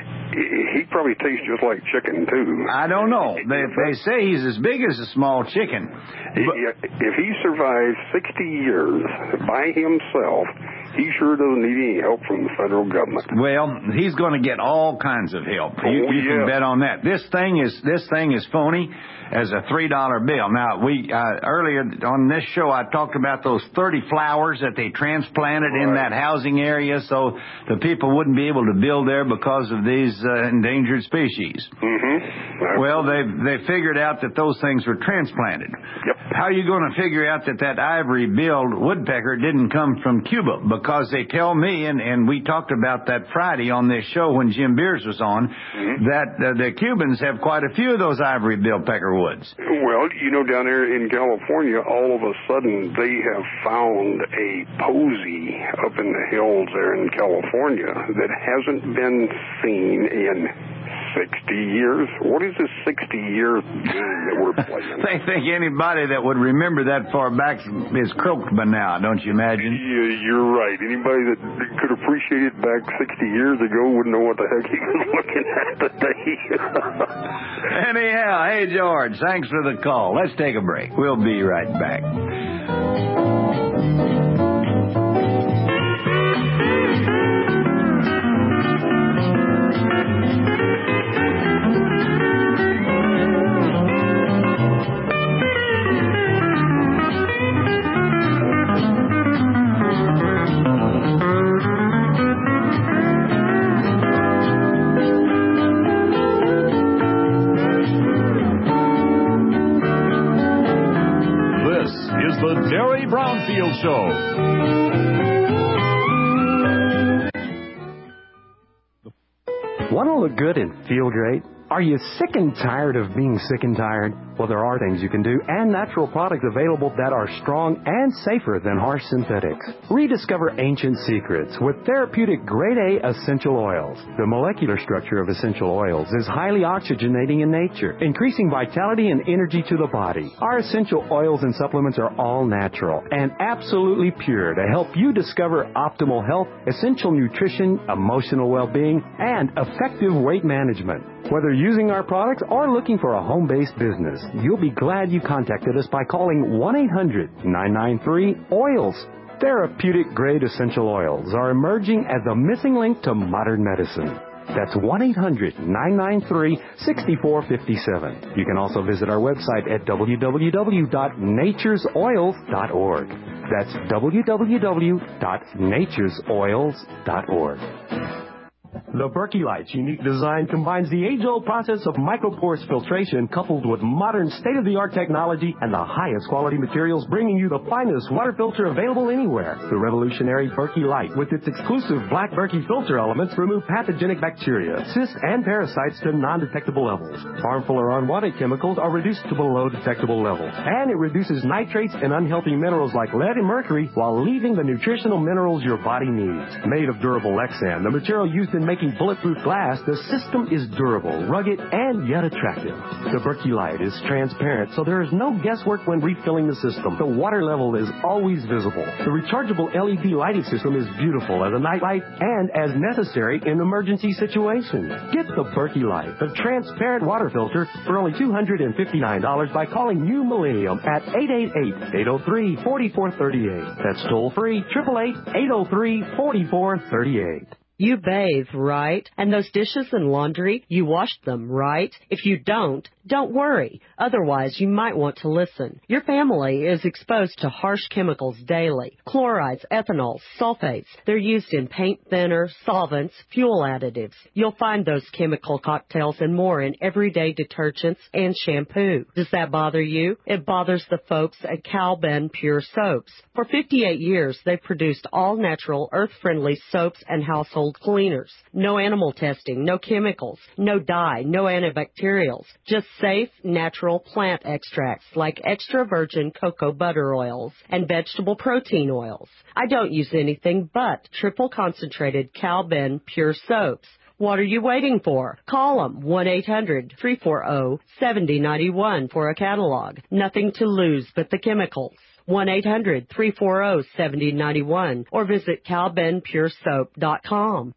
He probably tastes just like chicken, too. I don't know. They, they say he's as big as a small chicken. If he survives sixty years by himself, he sure doesn't need any help from the federal government. Well, he's going to get all kinds of help. Oh, you you yeah. can bet on that. This thing is this thing is phony as a three dollar bill. Now, we uh, earlier on this show, I talked about those thirty flowers that they transplanted right in that housing area so the people wouldn't be able to build there because of these uh, endangered species. Mm-hmm. Well, they they figured out that those things were transplanted. Yep. How are you going to figure out that that ivory-billed woodpecker didn't come from Cuba? Because they tell me, and, and we talked about that Friday on this show when Jim Beers was on, mm-hmm. that uh, the Cubans have quite a few of those ivory-billed peckerwoods. Well, you know, down there in California, all of a sudden they have found a posy up in the hills there in California that hasn't been seen in sixty years. What is this sixty-year game that we're playing? They think anybody that would remember that far back is croaked by now, don't you imagine? Yeah, you're right. Anybody that could appreciate it back sixty years ago wouldn't know what the heck he was looking at today. Anyhow, hey, George, thanks for the call. Let's take a break. We'll be right back. Brownfield Show. Want to look good and feel great? Are you sick and tired of being sick and tired? Well, there are things you can do and natural products available that are strong and safer than harsh synthetics. Rediscover ancient secrets with therapeutic grade A essential oils. The molecular structure of essential oils is highly oxygenating in nature, increasing vitality and energy to the body. Our essential oils and supplements are all natural and absolutely pure to help you discover optimal health, essential nutrition, emotional well-being, and effective weight management. Whether using our products or looking for a home-based business, you'll be glad you contacted us by calling one eight hundred nine nine three oils. Therapeutic-grade essential oils are emerging as the missing link to modern medicine. That's one eight hundred nine nine three six four five seven. You can also visit our website at w w w dot natures oils dot org. That's w w w dot natures oils dot org. The Berkey Light's unique design combines the age-old process of microporous filtration coupled with modern state-of-the-art technology and the highest quality materials, bringing you the finest water filter available anywhere. The revolutionary Berkey Light, with its exclusive black Berkey filter elements, remove pathogenic bacteria, cysts, and parasites to non-detectable levels. Harmful or unwanted chemicals are reduced to below detectable levels. And it reduces nitrates and unhealthy minerals like lead and mercury while leaving the nutritional minerals your body needs. Made of durable Lexan, the material used in making bulletproof glass, the system is durable, rugged, and yet attractive. The Berkey Light is transparent, so there is no guesswork when refilling the system. The water level is always visible. The rechargeable L E D lighting system is beautiful as a night light and as necessary in emergency situations. Get the Berkey Light, the transparent water filter, for only two hundred fifty-nine dollars by calling New Millennium at eight eight eight, eight oh three, four four three eight. That's toll free, eight eight eight, eight oh three, four four three eight. You bathe, right? And those dishes and laundry, you washed them, right? If you don't, don't worry. Otherwise, you might want to listen. Your family is exposed to harsh chemicals daily. Chlorides, ethanols, sulfates. They're used in paint thinner, solvents, fuel additives. You'll find those chemical cocktails and more in everyday detergents and shampoo. Does that bother you? It bothers the folks at Cal-Ben Pure Soaps. For fifty-eight years, they've produced all-natural, earth-friendly soaps and household cleaners. No animal testing, no chemicals, no dye, no antibacterials. Just safe, natural plant extracts like extra virgin cocoa butter oils and vegetable protein oils. I don't use anything but triple concentrated Cal-Ben Pure Soaps. What are you waiting for? Call them one eight hundred, three four zero, seven zero nine one for a catalog. Nothing to lose but the chemicals. one eight hundred, three four zero, seven zero nine one or visit cal ben pure soap dot com.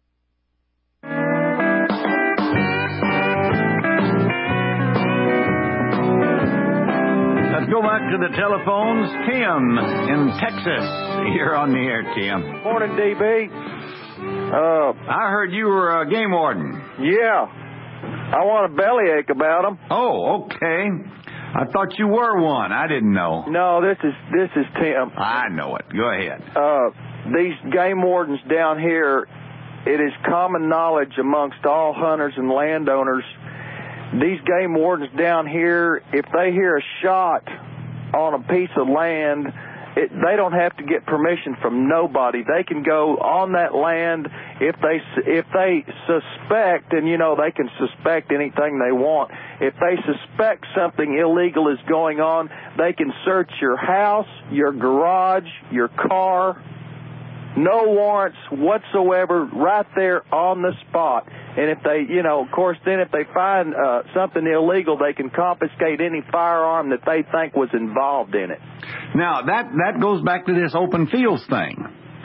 Let's go back to the telephones. Tim in Texas. You're on the air, Tim. Morning, D B. Uh, I heard you were a game warden. Yeah. I want a bellyache about them. Oh, okay. I thought you were one. I didn't know. No, this is this is Tim. I know it. Go ahead. Uh, these game wardens down here, it is common knowledge amongst all hunters and landowners. These game wardens down here, if they hear a shot on a piece of land, it, they don't have to get permission from nobody. They can go on that land if they if they suspect, and you know they can suspect anything they want. If they suspect something illegal is going on, they can search your house, your garage, your car. No warrants whatsoever, right there on the spot. And if they, you know, of course, then if they find uh, something illegal, they can confiscate any firearm that they think was involved in it. Now, that, that goes back to this open fields thing.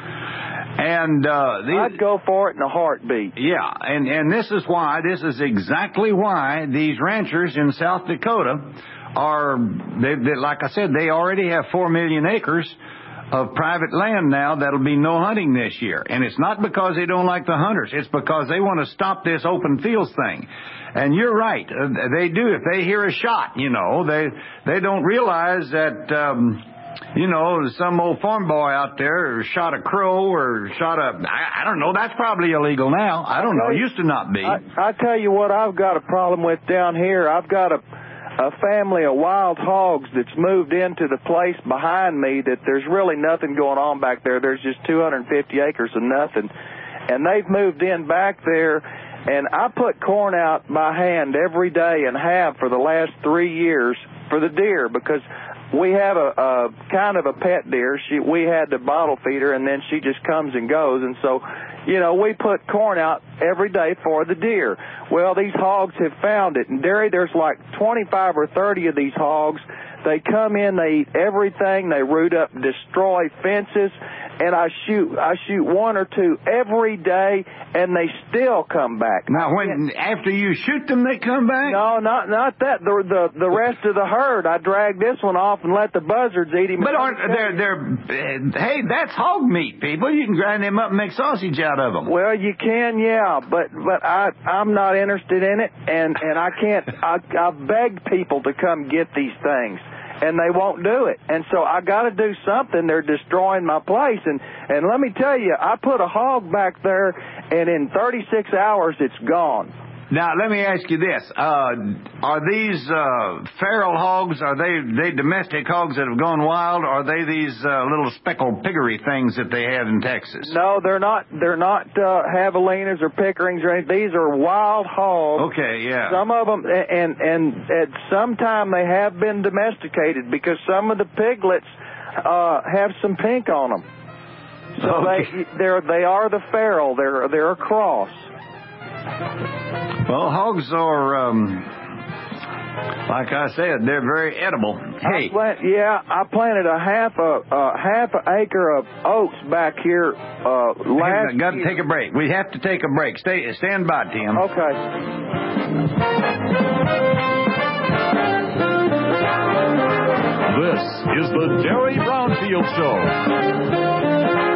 And uh, these, I'd go for it in a heartbeat. Yeah, and, and this is why, this is exactly why these ranchers in South Dakota are, they, they, like I said, they already have four million acres of private land now that'll be no hunting this year. And it's not because they don't like the hunters. It's because they want to stop this open fields thing. And you're right. Uh, they do. If they hear a shot, you know, they they don't realize that, um, you know, some old farm boy out there shot a crow or shot a, I, I don't know, that's probably illegal now. I don't know. It used to not be. I, I tell you what I've got a problem with down here. I've got a a family of wild hogs that's moved into the place behind me that there's really nothing going on back there. There's just two hundred fifty acres of nothing. And they've moved in back there, And I put corn out by hand every day and have for the last three years for the deer because we have a, a kind of a pet deer. She we had to bottle feed her, and then she just comes and goes. And so, you know, we put corn out every day for the deer. Well, these hogs have found it. And, Derry, there's like twenty-five or thirty of these hogs. They come in, they eat everything. They root up, destroy fences. And I shoot, I shoot one or two every day, and they still come back. Now, when after you shoot them, they come back? No, not not that. The the the rest of the herd, I drag this one off and let the buzzards eat him. But aren't they're they're uh, hey, that's hog meat, people. You can grind them up and make sausage out of them. Well, you can, yeah, but but I I'm not interested in it, and and I can't. I I beg people to come get these things. And they won't do it. And so I got to do something. They're destroying my place. And, and let me tell you, I put a hog back there, and in thirty-six hours, it's gone. Now, let me ask you this. Uh, are these uh, feral hogs, are they, they domestic hogs that have gone wild, or are they these uh, little speckled piggery things that they have in Texas? No, they're not They're not uh, javelinas or pickerings or anything. These are wild hogs. Okay, yeah. Some of them, and, and at some time they have been domesticated because some of the piglets uh, have some pink on them. So okay. they, they're, they are the feral. They're, they're a cross. Well, hogs are, um, like I said, they're very edible. Hey, I plant, yeah, I planted a half a uh, half an acre of oats back here uh, last. Hey, got to take a break. We have to take a break. Stay, stand by, Tim. Okay. This is the Derry Brownfield Show.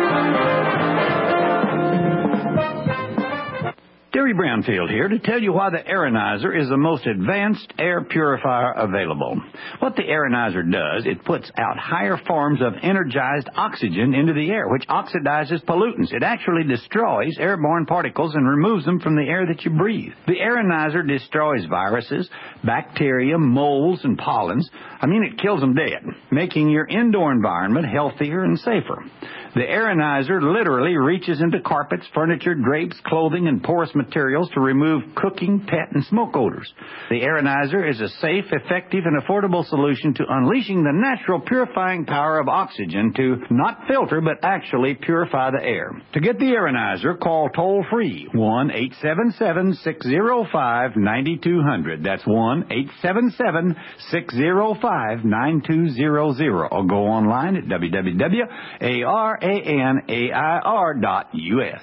Derry Brownfield here to tell you why the Aeronizer is the most advanced air purifier available. What the Aeronizer does, it puts out higher forms of energized oxygen into the air, which oxidizes pollutants. It actually destroys airborne particles and removes them from the air that you breathe. The Aeronizer destroys viruses, bacteria, molds, and pollens. I mean, it kills them dead, making your indoor environment healthier and safer. The Aeronizer literally reaches into carpets, furniture, drapes, clothing, and porous materials to remove cooking, pet, and smoke odors. The Aeronizer is a safe, effective, and affordable solution to unleashing the natural purifying power of oxygen to not filter, but actually purify the air. To get the Aeronizer, call toll-free one eight seven seven, six zero five, nine two zero zero. That's one eight seven seven, six zero five, nine two zero zero. Or go online at w w w dot a r a n a i r dot u s.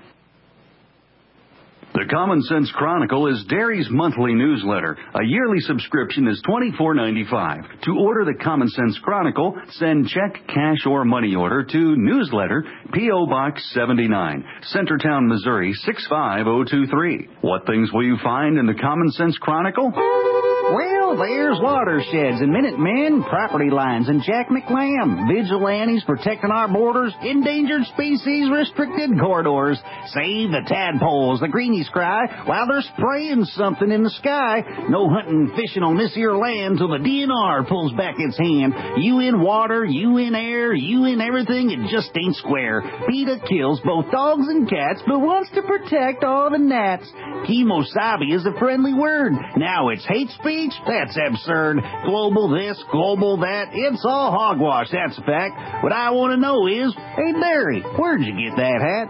The Common Sense Chronicle is Derry's monthly newsletter. A yearly subscription is twenty-four ninety-five. To order the Common Sense Chronicle, send check, cash, or money order to Newsletter, P O. Box seventy-nine, Centertown, Missouri, six five zero two three. What things will you find in the Common Sense Chronicle? Well, there's watersheds and Minutemen, property lines, and Jack McLam. Vigilantes protecting our borders, endangered species, restricted corridors. Save the tadpoles, the greenies cry, while they're spraying something in the sky. No hunting and fishing on this here land till the D N R pulls back its hand. You in water, you in air, you in everything, it just ain't square. PETA kills both dogs and cats, but wants to protect all the gnats. Kemosabe is a friendly word. Now it's hate speech? That's absurd. Global this, global that. It's all hogwash, that's a fact. What I want to know is, hey, Derry, where'd you get that hat?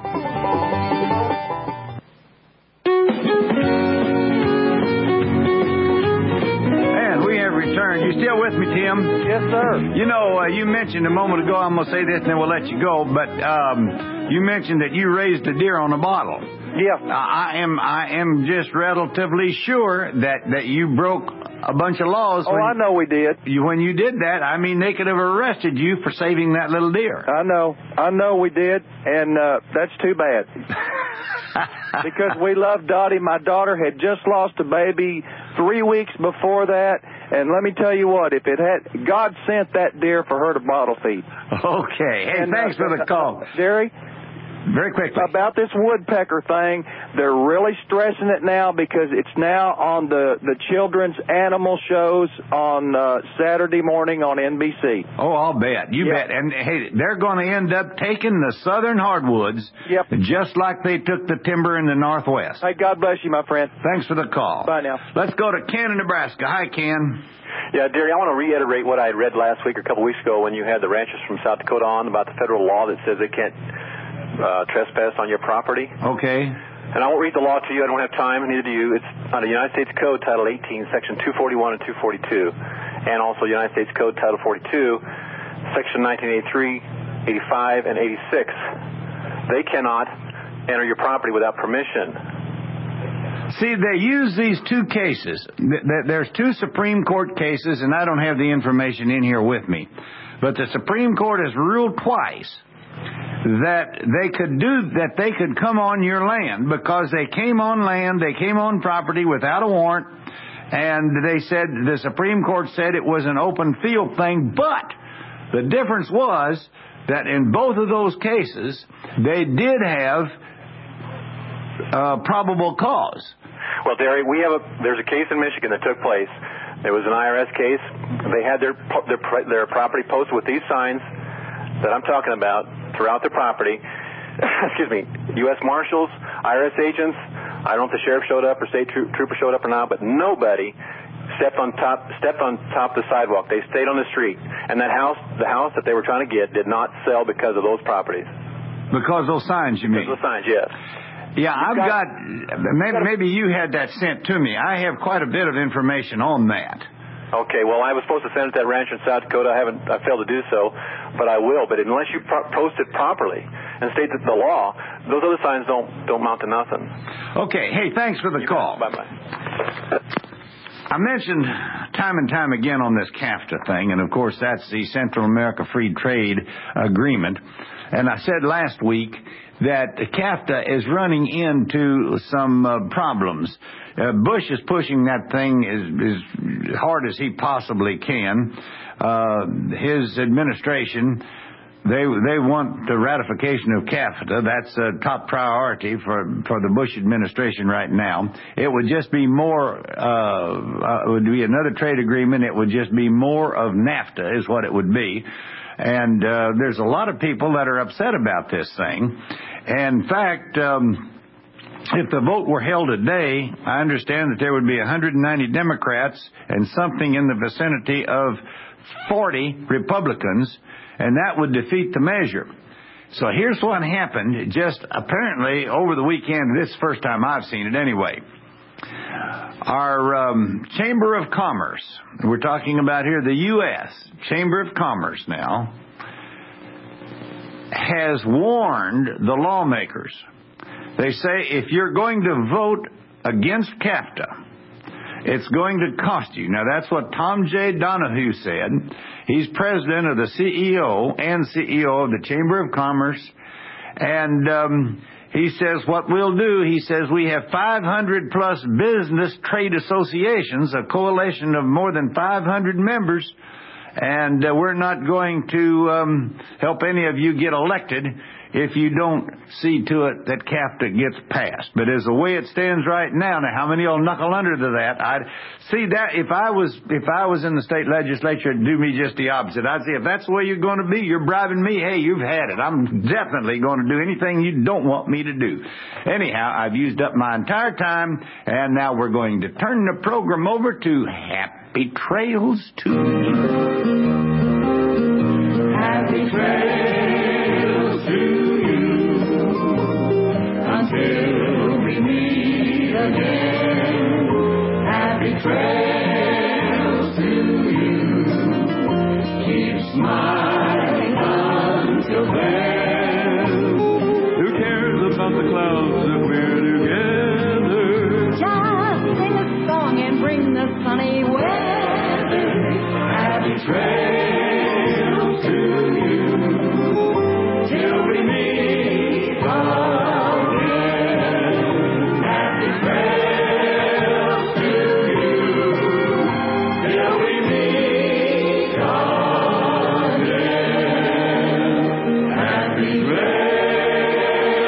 And we have returned. You still with me, Tim? Yes, sir. You know, uh, you mentioned a moment ago, I'm going to say this and then we'll let you go, but um, you mentioned that you raised a deer on a bottle. Yeah. I am I am just relatively sure that, that you broke a bunch of laws. Oh, I know we did. You, when you did that, I mean, they could have arrested you for saving that little deer. I know. I know we did, and uh, that's too bad. Because we love Dottie. My daughter had just lost a baby three weeks before that, and let me tell you what, if it had, God sent that deer for her to bottle feed. Okay. Hey, and, thanks uh, for the call. Derry, very quickly. About this woodpecker thing, they're really stressing it now because it's now on the, the children's animal shows on uh, Saturday morning on N B C. Oh, I'll bet. You Yep. bet. And, hey, they're going to end up taking the southern hardwoods yep. just like they took the timber in the Northwest. Hey, God bless you, my friend. Thanks for the call. Bye now. Let's go to Ken in Nebraska. Hi, Ken. Yeah, Derry, I want to reiterate what I had read last week or a couple weeks ago when you had the ranchers from South Dakota on about the federal law that says they can't uh, trespass on your property. Okay. And I won't read the law to you. I don't have time, and neither do you. It's under United States Code Title eighteen, Section two forty-one and two forty-two, and also United States Code Title forty-two, Section nineteen eighty-three, eighty-five, and eighty-six. They cannot enter your property without permission. See, they use these two cases. There's two Supreme Court cases, and I don't have the information in here with me. But the Supreme Court has ruled twice that they could do that they could come on your land because they came on land, they came on property without a warrant, and they said the Supreme Court said it was an open field thing, but the difference was that in both of those cases they did have uh, probable cause. Well, Derry, we have a there's a case in Michigan that took place. There was an I R S case. They had their their their property posted with these signs that I'm talking about throughout their property. Excuse me, U S Marshals, I R S agents. I don't know if the sheriff showed up or state tro- trooper showed up or not, but nobody stepped on top stepped on top of the sidewalk. They stayed on the street, and that house, the house that they were trying to get, did not sell because of those properties. Because those signs, you mean? Because of the signs, yes. Yeah, I've got, got maybe, maybe you had that sent to me. I have quite a bit of information on that. Okay, well, I was supposed to send it to that rancher in South Dakota. I haven't, I failed to do so, but I will. But unless you pro- post it properly and state that the law, those other signs don't don't amount to nothing. Okay, hey, thanks for the you call. Bye bye. I mentioned time and time again on this CAFTA thing, and of course that's the Central America Free Trade Agreement. And I said last week that CAFTA is running into some uh, problems. Uh, Bush is pushing that thing as, as hard as he possibly can. Uh, his administration, they they want the ratification of CAFTA. That's a top priority for, for the Bush administration right now. It would just be more, uh, uh, it would be another trade agreement. It would just be more of NAFTA is what it would be. And uh, there's a lot of people that are upset about this thing. And in fact, um, if the vote were held today, I understand that there would be one hundred ninety Democrats and something in the vicinity of forty Republicans, and that would defeat the measure. So here's what happened just apparently over the weekend. This is the first time I've seen it anyway. Our um, Chamber of Commerce, we're talking about here the U S Chamber of Commerce now, has warned the lawmakers. They say if you're going to vote against CAFTA, it's going to cost you. Now, that's what Tom J. Donahue said. He's president of the C E O and C E O of the Chamber of Commerce. And um, he says what we'll do, he says we have five hundred plus business trade associations, a coalition of more than five hundred members. And uh, we're not going to um, help any of you get elected if you don't see to it that CAFTA gets passed. But as the way it stands right now, now how many will knuckle under to that? I'd see that if I was if I was in the state legislature, it'd do me just the opposite. I'd say if that's the way you're going to be, you're bribing me. Hey, you've had it. I'm definitely going to do anything you don't want me to do. Anyhow, I've used up my entire time, and now we're going to turn the program over to Happy Trails to You. Happy Trails to You until we meet again. Happy Trails to You. Keep smiling until then. Who cares about the clouds if we're together? Just sing a song and bring the sunny weather. Happy Trails to You till we meet again. Happy Trails to You till we meet again. Happy Trails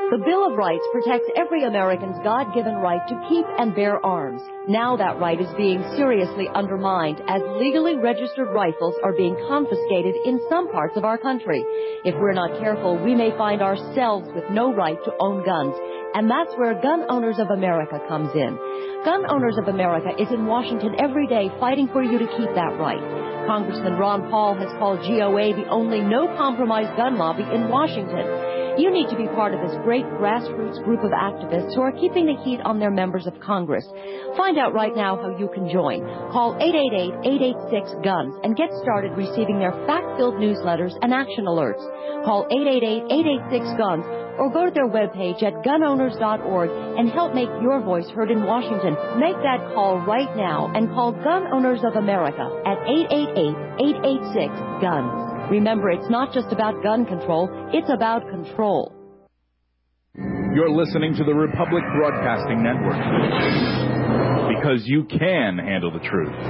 The Bill of Rights protects every American's God-given right to keep and bear arms. Now that right is being seriously undermined as legally registered rifles are being confiscated in some parts of our country. If we're not careful, we may find ourselves with no right to own guns. And that's where Gun Owners of America comes in. Gun Owners of America is in Washington every day fighting for you to keep that right. Congressman Ron Paul has called G O A the only no-compromise gun lobby in Washington. You need to be part of this great grassroots group of activists who are keeping the heat on their members of Congress. Find out right now how you can join. Call eight eight eight, eight eight six, GUNS and get started receiving their fact-filled newsletters and action alerts. Call eight eight eight, eight eight six, GUNS or go to their webpage at gun owners dot org and help make your voice heard in Washington. Make that call right now and call Gun Owners of America at eight eight eight, eight eight six, GUNS. Remember, it's not just about gun control, it's about control. You're listening to the Republic Broadcasting Network. Because you can handle the truth.